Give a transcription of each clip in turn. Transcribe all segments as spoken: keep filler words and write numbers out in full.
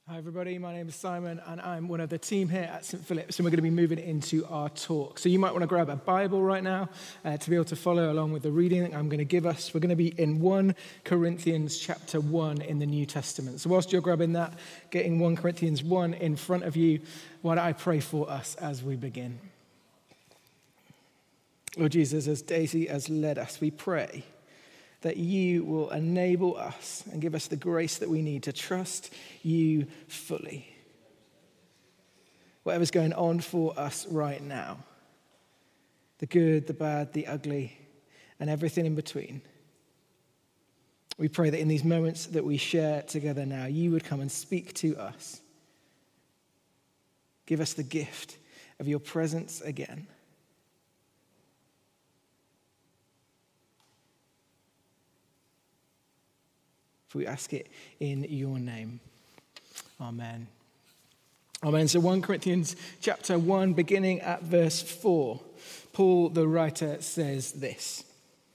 Hi everybody, my name is Simon and I'm one of the team here at Saint Philip's, and we're going to be moving into our talk. So you might want to grab a Bible right now uh, to be able to follow along with the reading that I'm going to give us. We're going to be in First Corinthians chapter one in the New Testament. So whilst you're grabbing that, getting First Corinthians one in front of you, why don't I pray for us as we begin. Lord Jesus, as Daisy has led us, we pray that you will enable us and give us the grace that we need to trust you fully. Whatever's going on for us right now, the good, the bad, the ugly, and everything in between, we pray that in these moments that we share together now, you would come and speak to us. Give us the gift of your presence again. For we ask it in your name. Amen. Amen. So First Corinthians chapter one, beginning at verse four, Paul the writer says this: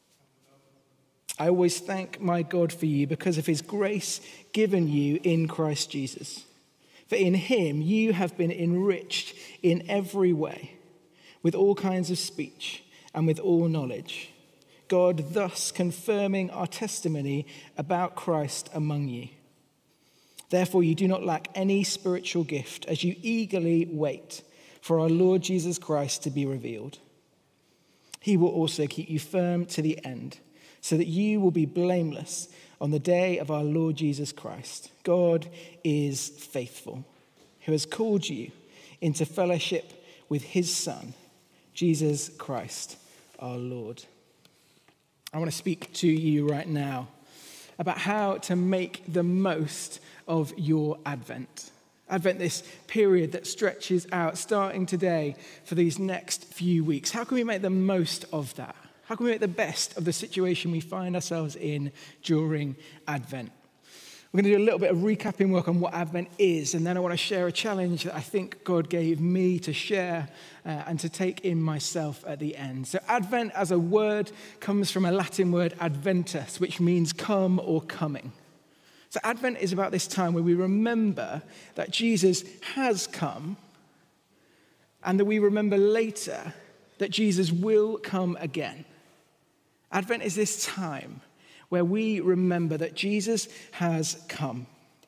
I always thank my God for you because of his grace given you in Christ Jesus. For in him you have been enriched in every way, with all kinds of speech and with all knowledge, God thus confirming our testimony about Christ among you. Therefore, you do not lack any spiritual gift as you eagerly wait for our Lord Jesus Christ to be revealed. He will also keep you firm to the end, so that you will be blameless on the day of our Lord Jesus Christ. God is faithful, who has called you into fellowship with his Son, Jesus Christ, our Lord. I want to speak to you right now about how to make the most of your Advent. Advent, this period that stretches out starting today for these next few weeks. How can we make the most of that? How can we make the best of the situation we find ourselves in during Advent? We're going to do a little bit of recapping work on what Advent is, and then I want to share a challenge that I think God gave me to share uh, and to take in myself at the end. So Advent as a word comes from a Latin word adventus, which means come or coming. So Advent is about this time where we remember that Jesus has come, and that we remember later that Jesus will come again. Advent is this time where we remember that Jesus has come.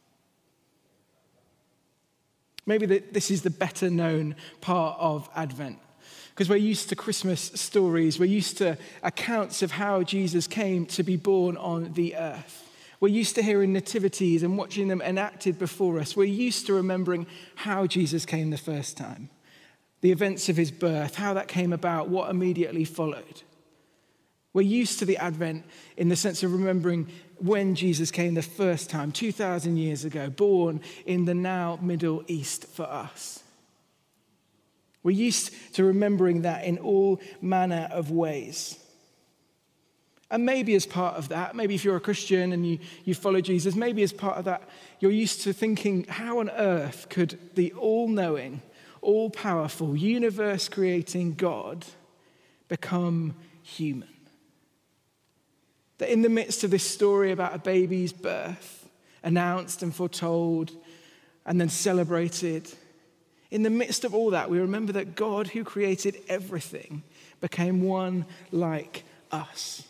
Maybe this is the better known part of Advent, because we're used to Christmas stories, we're used to accounts of how Jesus came to be born on the earth. We're used to hearing nativities and watching them enacted before us. We're used to remembering how Jesus came the first time, the events of his birth, how that came about, what immediately followed. We're used to the Advent in the sense of remembering when Jesus came the first time, two thousand years ago, born in the now Middle East for us. We're used to remembering that in all manner of ways. And maybe as part of that, maybe if you're a Christian and you, you follow Jesus, maybe as part of that, you're used to thinking, how on earth could the all-knowing, all-powerful, universe-creating God become human? That in the midst of this story about a baby's birth, announced and foretold, and then celebrated, in the midst of all that, we remember that God, who created everything, became one like us.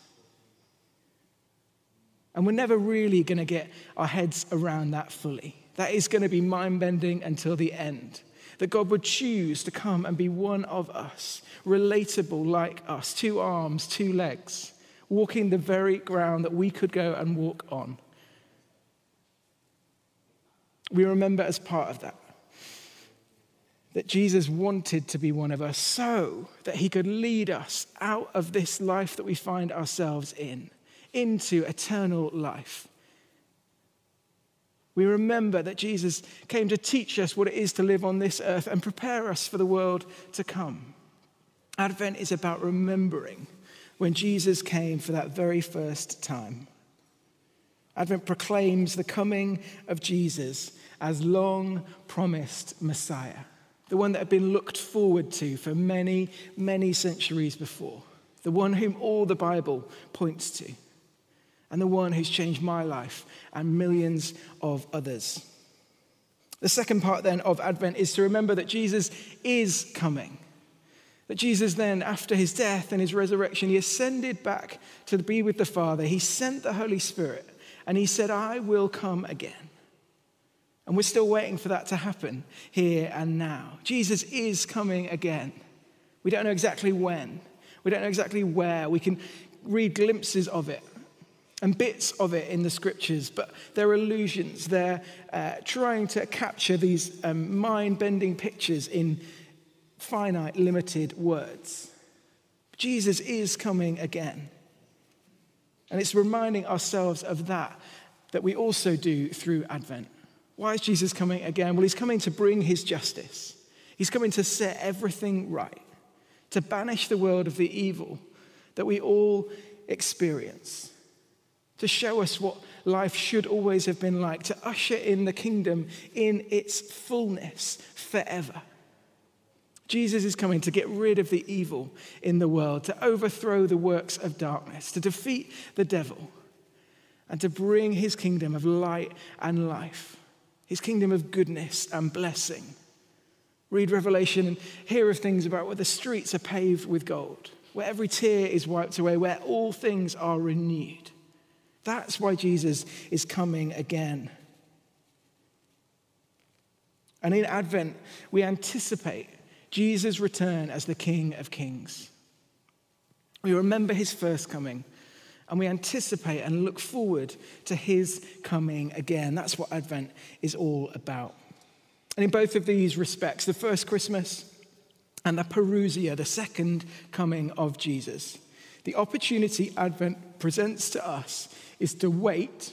And we're never really going to get our heads around that fully. That is going to be mind-bending until the end. That God would choose to come and be one of us, relatable like us, two arms, two legs, walking the very ground that we could go and walk on. We remember as part of that, that Jesus wanted to be one of us so that he could lead us out of this life that we find ourselves in, into eternal life. We remember that Jesus came to teach us what it is to live on this earth and prepare us for the world to come. Advent is about remembering when Jesus came for that very first time. Advent proclaims the coming of Jesus as long-promised Messiah, the one that had been looked forward to for many, many centuries before, the one whom all the Bible points to, and the one who's changed my life and millions of others. The second part then of Advent is to remember that Jesus is coming. That Jesus then, after his death and his resurrection, he ascended back to be with the Father. He sent the Holy Spirit and he said, I will come again. And we're still waiting for that to happen here and now. Jesus is coming again. We don't know exactly when. We don't know exactly where. We can read glimpses of it and bits of it in the scriptures, but they're illusions. They're uh, trying to capture these um, mind-bending pictures in finite, limited words. Jesus is coming again. And it's reminding ourselves of that, that we also do through Advent. Why is Jesus coming again? Well, he's coming to bring his justice. He's coming to set everything right, to banish the world of the evil that we all experience, to show us what life should always have been like, to usher in the kingdom in its fullness forever. Jesus is coming to get rid of the evil in the world, to overthrow the works of darkness, to defeat the devil, and to bring his kingdom of light and life, his kingdom of goodness and blessing. Read Revelation and hear of things about where the streets are paved with gold, where every tear is wiped away, where all things are renewed. That's why Jesus is coming again. And in Advent, we anticipate Jesus' return as the King of Kings. We remember his first coming, and we anticipate and look forward to his coming again. That's what Advent is all about. And in both of these respects, the first Christmas and the Parousia, the second coming of Jesus, the opportunity Advent presents to us is to wait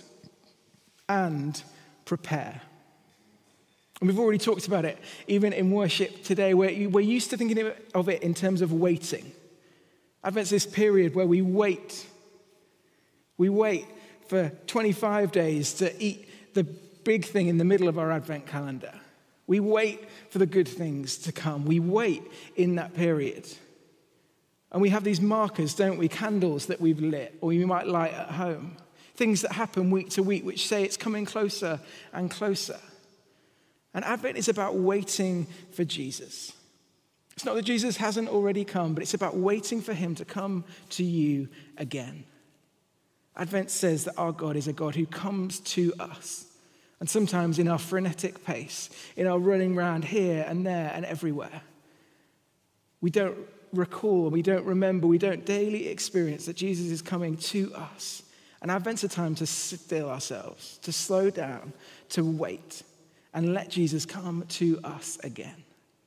and prepare. And we've already talked about it, even in worship today, where we're used to thinking of it in terms of waiting. Advent's this period where we wait. We wait for twenty-five days to eat the big thing in the middle of our Advent calendar. We wait for the good things to come. We wait in that period. And we have these markers, don't we? Candles that we've lit, or we might light at home. Things that happen week to week, which say it's coming closer and closer. And Advent is about waiting for Jesus. It's not that Jesus hasn't already come, but it's about waiting for him to come to you again. Advent says that our God is a God who comes to us. And sometimes in our frenetic pace, in our running around here and there and everywhere, we don't recall, we don't remember, we don't daily experience that Jesus is coming to us. And Advent's a time to still ourselves, to slow down, to wait, and let Jesus come to us again.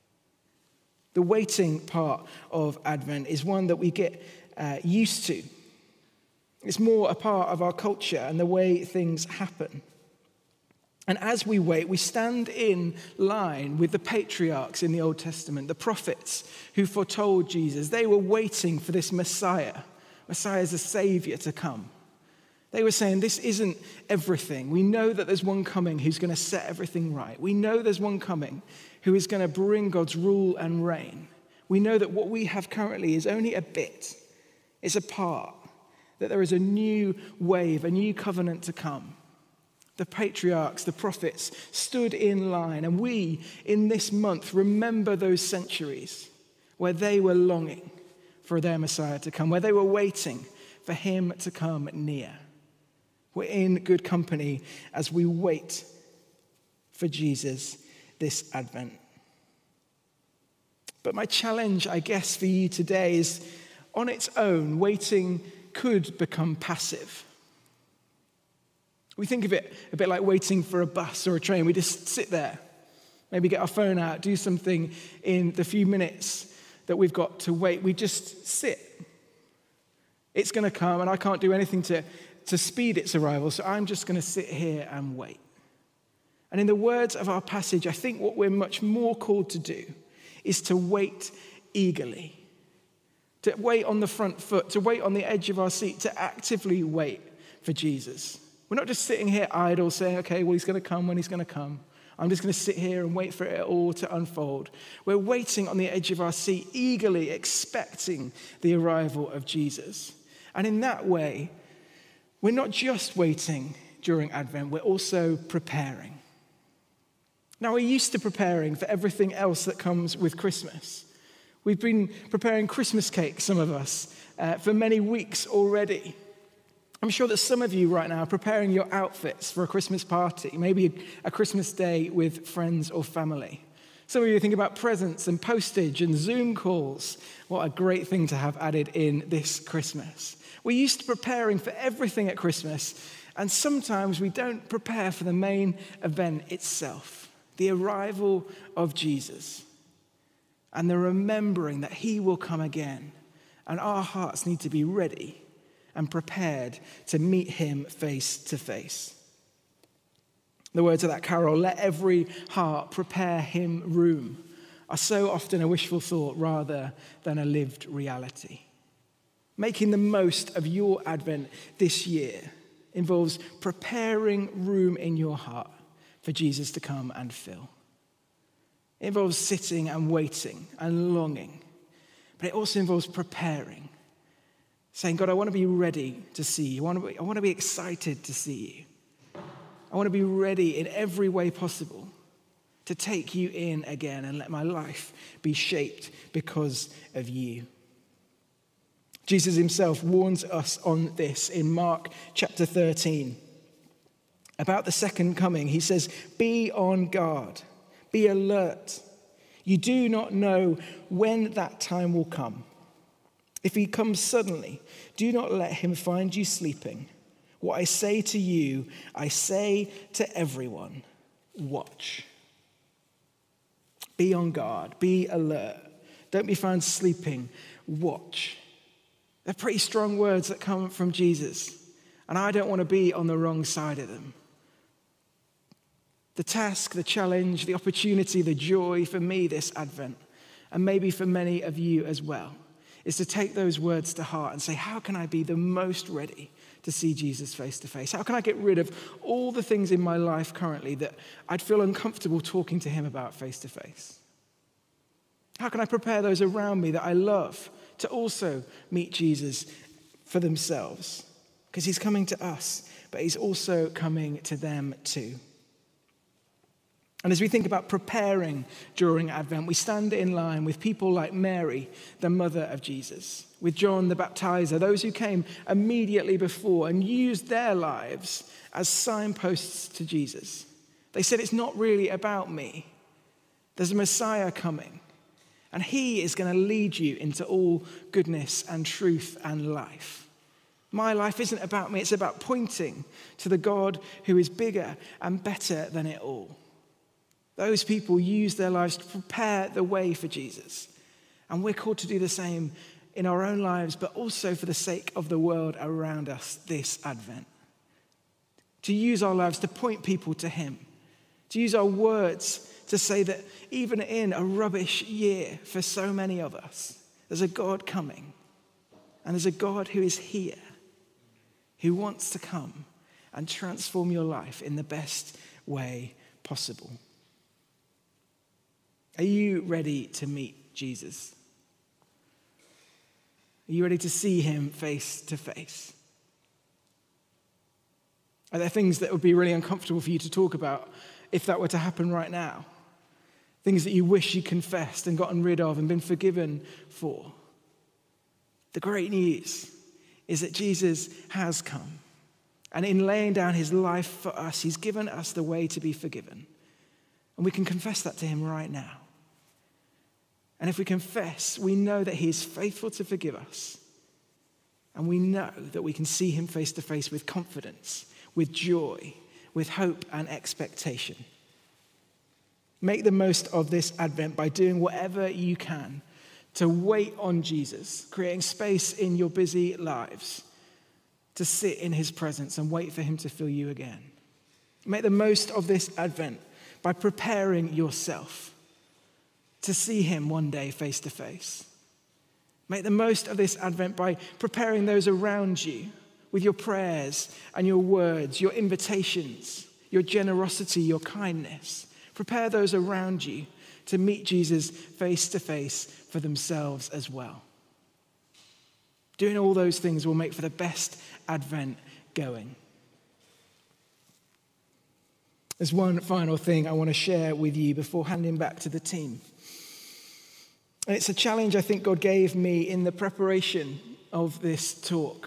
The waiting part of Advent is one that we get uh, used to. It's more a part of our culture and the way things happen. And as we wait, we stand in line with the patriarchs in the Old Testament, the prophets who foretold Jesus. They were waiting for this Messiah, Messiah as a savior to come. They were saying, this isn't everything. We know that there's one coming who's going to set everything right. We know there's one coming who is going to bring God's rule and reign. We know that what we have currently is only a bit. It's a part. That there is a new wave, a new covenant to come. The patriarchs, the prophets, stood in line. And we, in this month, remember those centuries where they were longing for their Messiah to come, where they were waiting for him to come near. We're in good company as we wait for Jesus this Advent. But my challenge, I guess, for you today is, on its own, waiting could become passive. We think of it a bit like waiting for a bus or a train. We just sit there, maybe get our phone out, do something in the few minutes that we've got to wait. We just sit. It's going to come, and I can't do anything to, to speed its arrival, so I'm just going to sit here and wait. And in the words of our passage, I think what we're much more called to do is to wait eagerly, to wait on the front foot, to wait on the edge of our seat, to actively wait for Jesus. We're not just sitting here idle saying, okay, well, he's going to come when he's going to come. I'm just going to sit here and wait for it all to unfold. We're waiting on the edge of our seat, eagerly expecting the arrival of Jesus. And in that way, we're not just waiting during Advent, we're also preparing. Now, we're used to preparing for everything else that comes with Christmas. We've been preparing Christmas cake, some of us, uh, for many weeks already. I'm sure that some of you right now are preparing your outfits for a Christmas party, maybe a Christmas day with friends or family. Some of you think about presents and postage and Zoom calls. What a great thing to have added in this Christmas. We're used to preparing for everything at Christmas, and sometimes we don't prepare for the main event itself, the arrival of Jesus, and the remembering that he will come again, and our hearts need to be ready and prepared to meet him face to face. The words of that carol, "Let every heart prepare him room," are so often a wishful thought rather than a lived reality. Making the most of your Advent this year involves preparing room in your heart for Jesus to come and fill. It involves sitting and waiting and longing, but it also involves preparing, saying, God, I want to be ready to see you. I want to be, I want to be excited to see you. I want to be ready in every way possible to take you in again and let my life be shaped because of you. Jesus himself warns us on this in Mark chapter thirteen. About the second coming, he says, be on guard, be alert. You do not know when that time will come. If he comes suddenly, do not let him find you sleeping. What I say to you, I say to everyone, watch. Be on guard, be alert. Don't be found sleeping, watch. They're pretty strong words that come from Jesus, and I don't want to be on the wrong side of them. The task, the challenge, the opportunity, the joy for me this Advent, and maybe for many of you as well, is to take those words to heart and say, how can I be the most ready to see Jesus face to face? How can I get rid of all the things in my life currently that I'd feel uncomfortable talking to him about face to face? How can I prepare those around me that I love to also meet Jesus for themselves? Because he's coming to us, but he's also coming to them too. And as we think about preparing during Advent, we stand in line with people like Mary, the mother of Jesus, with John the Baptizer, those who came immediately before and used their lives as signposts to Jesus. They said, it's not really about me. There's a Messiah coming, and he is going to lead you into all goodness and truth and life. My life isn't about me, it's about pointing to the God who is bigger and better than it all. Those people use their lives to prepare the way for Jesus. And we're called to do the same in our own lives, but also for the sake of the world around us this Advent. To use our lives to point people to him. To use our words to say that even in a rubbish year for so many of us, there's a God coming. And there's a God who is here, who wants to come and transform your life in the best way possible. Are you ready to meet Jesus? Are you ready to see him face to face? Are there things that would be really uncomfortable for you to talk about if that were to happen right now? Things that you wish you confessed and gotten rid of and been forgiven for? The great news is that Jesus has come. And in laying down his life for us, he's given us the way to be forgiven. And we can confess that to him right now. And if we confess, we know that he is faithful to forgive us. And we know that we can see him face to face with confidence, with joy, with hope and expectation. Make the most of this Advent by doing whatever you can to wait on Jesus, creating space in your busy lives to sit in his presence and wait for him to fill you again. Make the most of this Advent by preparing yourself to see him one day face to face. Make the most of this Advent by preparing those around you with your prayers and your words, your invitations, your generosity, your kindness. Prepare those around you to meet Jesus face to face for themselves as well. Doing all those things will make for the best Advent going. There's one final thing I want to share with you before handing back to the team. And it's a challenge I think God gave me in the preparation of this talk.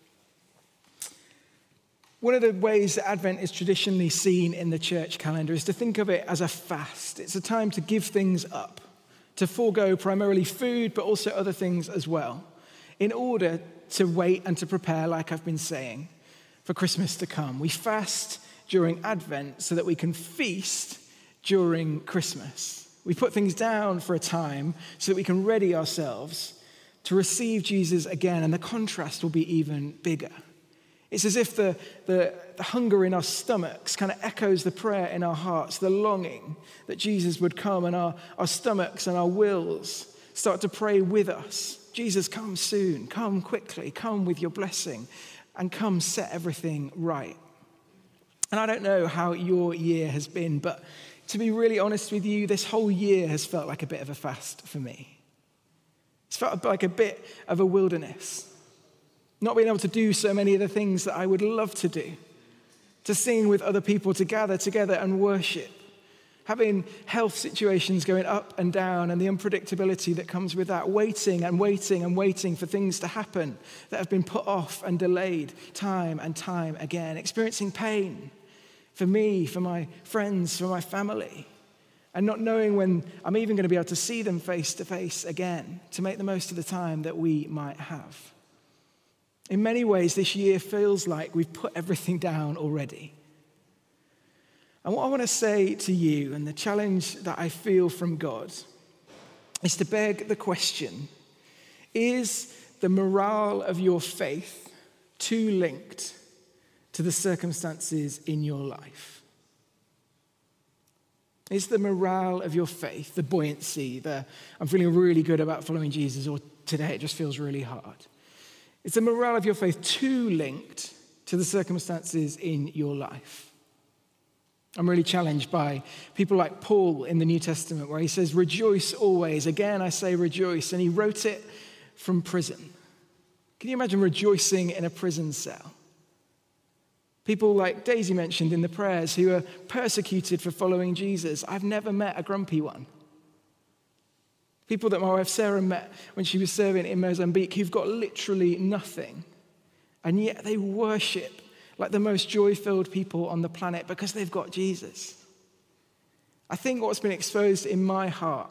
One of the ways that Advent is traditionally seen in the church calendar is to think of it as a fast. It's a time to give things up, to forego primarily food, but also other things as well, in order to wait and to prepare, like I've been saying, for Christmas to come. We fast during Advent so that we can feast during Christmas. We put things down for a time so that we can ready ourselves to receive Jesus again, and the contrast will be even bigger. It's as if the, the, the hunger in our stomachs kind of echoes the prayer in our hearts, the longing that Jesus would come, and our, our stomachs and our wills start to pray with us. Jesus, come soon, come quickly, come with your blessing, and come set everything right. And I don't know how your year has been, but to be really honest with you, this whole year has felt like a bit of a fast for me. It's felt like a bit of a wilderness. Not being able to do so many of the things that I would love to do. To sing with other people, to gather together and worship. Having health situations going up and down and the unpredictability that comes with that. Waiting and waiting and waiting for things to happen that have been put off and delayed time and time again. Experiencing pain for me, for my friends, for my family. And not knowing when I'm even going to be able to see them face to face again to make the most of the time that we might have. In many ways, this year feels like we've put everything down already. And what I want to say to you, and the challenge that I feel from God, is to beg the question, is the morale of your faith too linked to the circumstances in your life? Is the morale of your faith, the buoyancy, the I'm feeling really good about following Jesus, or today it just feels really hard? Is the morale of your faith too linked to the circumstances in your life? I'm really challenged by people like Paul in the New Testament, where he says, rejoice always. Again, I say rejoice. And he wrote it from prison. Can you imagine rejoicing in a prison cell? People like Daisy mentioned in the prayers who are persecuted for following Jesus. I've never met a grumpy one. People that my wife Sarah met when she was serving in Mozambique who've got literally nothing. And yet they worship like the most joy-filled people on the planet because they've got Jesus. I think what's been exposed in my heart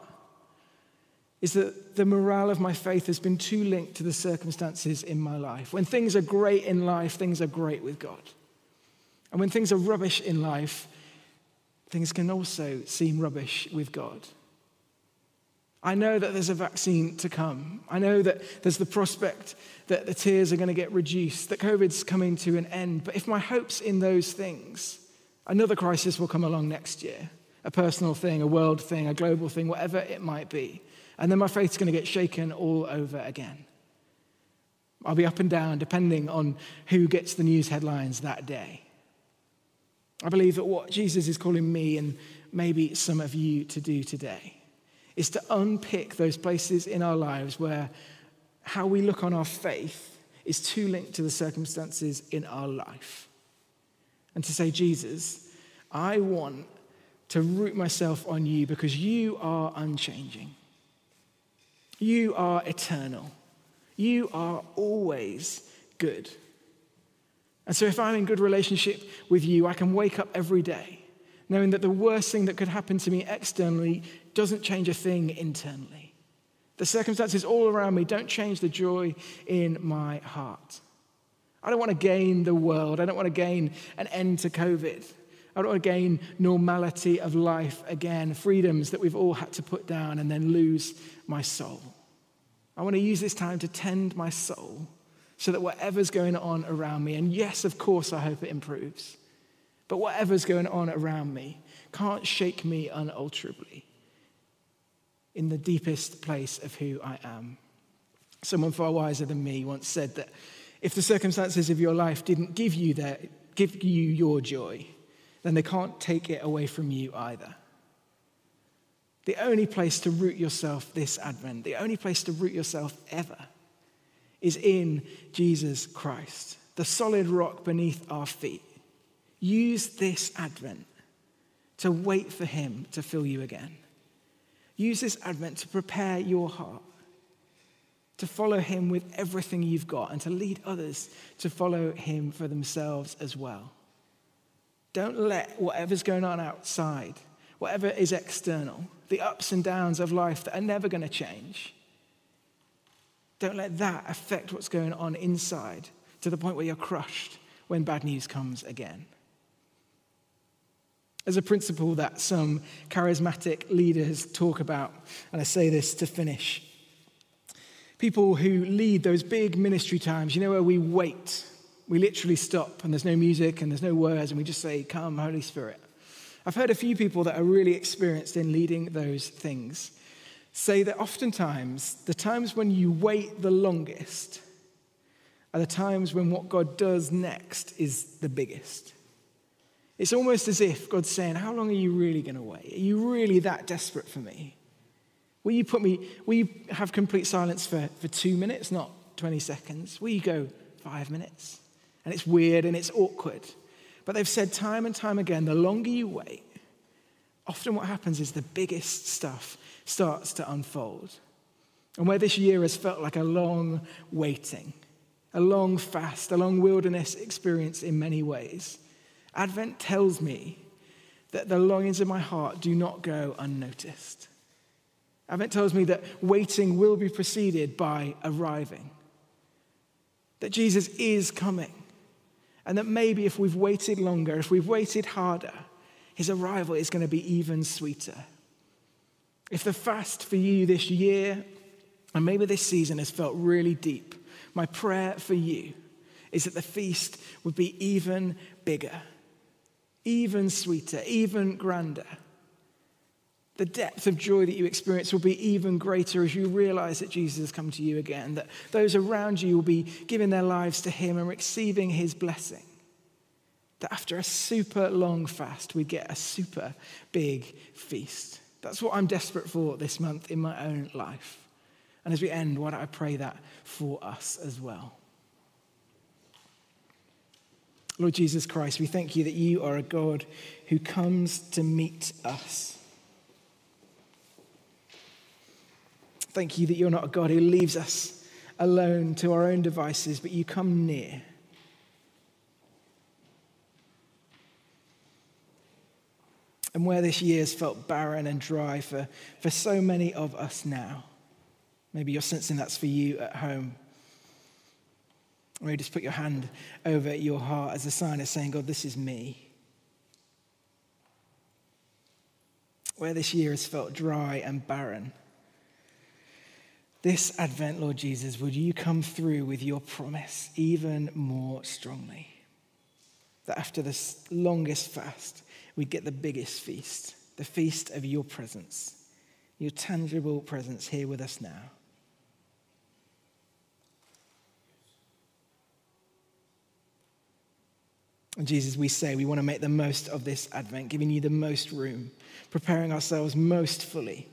is that the morale of my faith has been too linked to the circumstances in my life. When things are great in life, things are great with God. And when things are rubbish in life, things can also seem rubbish with God. I know that there's a vaccine to come. I know that there's the prospect that the tears are going to get reduced, that COVID's coming to an end. But if my hope's in those things, another crisis will come along next year. A personal thing, a world thing, a global thing, whatever it might be. And then my faith's going to get shaken all over again. I'll be up and down depending on who gets the news headlines that day. I believe that what Jesus is calling me and maybe some of you to do today is to unpick those places in our lives where how we look on our faith is too linked to the circumstances in our life. And to say, Jesus, I want to root myself on you because you are unchanging. You are eternal. You are always good. And so if I'm in good relationship with you, I can wake up every day knowing that the worst thing that could happen to me externally doesn't change a thing internally. The circumstances all around me don't change the joy in my heart. I don't want to gain the world. I don't want to gain an end to COVID. I don't want to gain normality of life again, freedoms that we've all had to put down and then lose my soul. I want to use this time to tend my soul so that whatever's going on around me, and yes, of course, I hope it improves, but whatever's going on around me can't shake me unalterably in the deepest place of who I am. Someone far wiser than me once said that if the circumstances of your life didn't give you their, give you your joy, then they can't take it away from you either. The only place to root yourself this Advent, the only place to root yourself ever, is in Jesus Christ, the solid rock beneath our feet. Use this Advent to wait for him to fill you again. Use this Advent to prepare your heart, to follow him with everything you've got, and to lead others to follow him for themselves as well. Don't let whatever's going on outside, whatever is external, the ups and downs of life that are never going to change, don't let that affect what's going on inside to the point where you're crushed when bad news comes again. There's a principle that some charismatic leaders talk about, and I say this to finish. People who lead those big ministry times, you know, where we wait, we literally stop and there's no music and there's no words and we just say, "Come, Holy Spirit." I've heard a few people that are really experienced in leading those things say that oftentimes the times when you wait the longest are the times when what God does next is the biggest. It's almost as if God's saying, how long are you really going to wait? Are you really that desperate for me? Will you put me, will you have complete silence for, for two minutes, not twenty seconds? Will you go five minutes? And it's weird and it's awkward. But they've said time and time again, the longer you wait, often what happens is the biggest stuff starts to unfold. And where this year has felt like a long waiting, a long fast, a long wilderness experience in many ways, Advent tells me that the longings of my heart do not go unnoticed. Advent tells me that waiting will be preceded by arriving, that Jesus is coming, and that maybe if we've waited longer, if we've waited harder, his arrival is going to be even sweeter. If the fast for you this year, and maybe this season, has felt really deep, my prayer for you is that the feast would be even bigger, even sweeter, even grander. The depth of joy that you experience will be even greater as you realize that Jesus has come to you again, that those around you will be giving their lives to him and receiving his blessing. That after a super long fast, we get a super big feast. That's what I'm desperate for this month in my own life. And as we end, why don't I pray that for us as well? Lord Jesus Christ, we thank you that you are a God who comes to meet us. Thank you that you're not a God who leaves us alone to our own devices, but you come near. And where this year has felt barren and dry for, for so many of us now, maybe you're sensing that's for you at home. Or you just put your hand over your heart as a sign of saying, God, this is me. Where this year has felt dry and barren, this Advent, Lord Jesus, would you come through with your promise even more strongly? That after this longest fast, we'd get the biggest feast, the feast of your presence, your tangible presence here with us now. And Jesus, we say we want to make the most of this Advent, giving you the most room, preparing ourselves most fully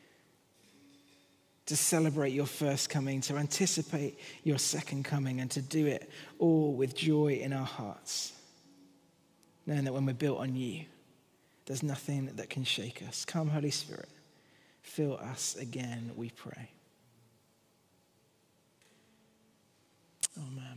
to celebrate your first coming, to anticipate your second coming, and to do it all with joy in our hearts, knowing that when we're built on you, there's nothing that can shake us. Come, Holy Spirit, fill us again, we pray. Amen.